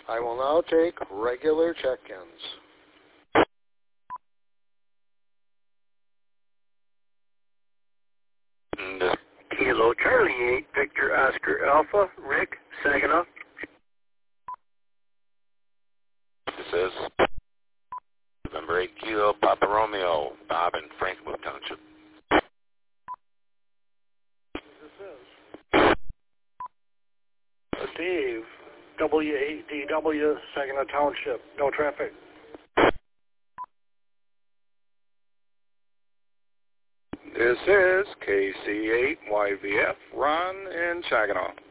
I will now take regular check-ins. Kilo Charlie 8, Victor Oscar Alpha, Rick, Saginaw. This is November 8 Kilo Papa Romeo, Bob in Franklin Township. Dave, W8DW, Saginaw Township, no traffic. This is KC8YVF, Ron in Saginaw.